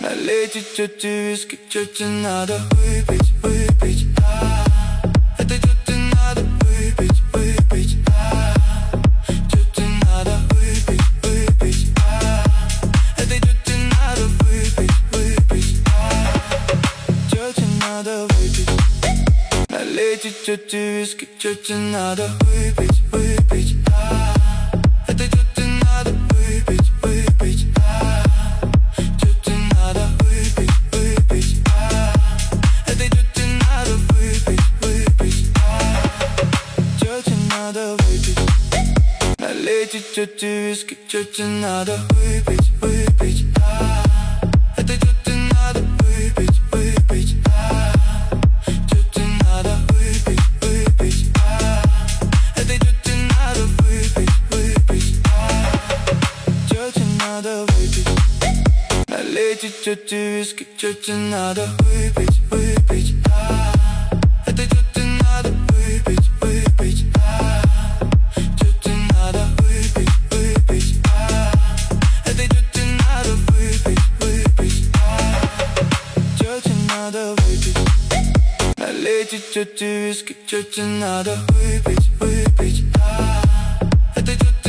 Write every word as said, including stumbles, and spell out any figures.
Налейте тете виски, тете надо выпить, выпить, да. Этой тете надо выпить, выпить, да. Тете надо выпить, выпить, да. Этой тете надо выпить, выпить, да. Тете надо выпить. Налейте тете виски, тете надо выпить, выпить, да. Этой тете надо выпить, выпить, да. Тете надо выпить, выпить, да. Этой тете надо выпить, выпить, да. Тете надо выпить. Налейте тете виски, тете надо выпить, выпить, да. Этой тете надо выпить, выпить, да. Тете надо выпить, выпить, да. Этой тете надо выпить, выпить, да. Тете надо выпить. Налейте тете виски, тете надо выпить, выпить, да. Этой тете надо выпить, выпить, да. Тете надо выпить, выпить, да. Этой тете надо выпить, выпить, да. Тете надо выпить. Налейте тете виски, тете надо выпить, выпить, да. Этой тете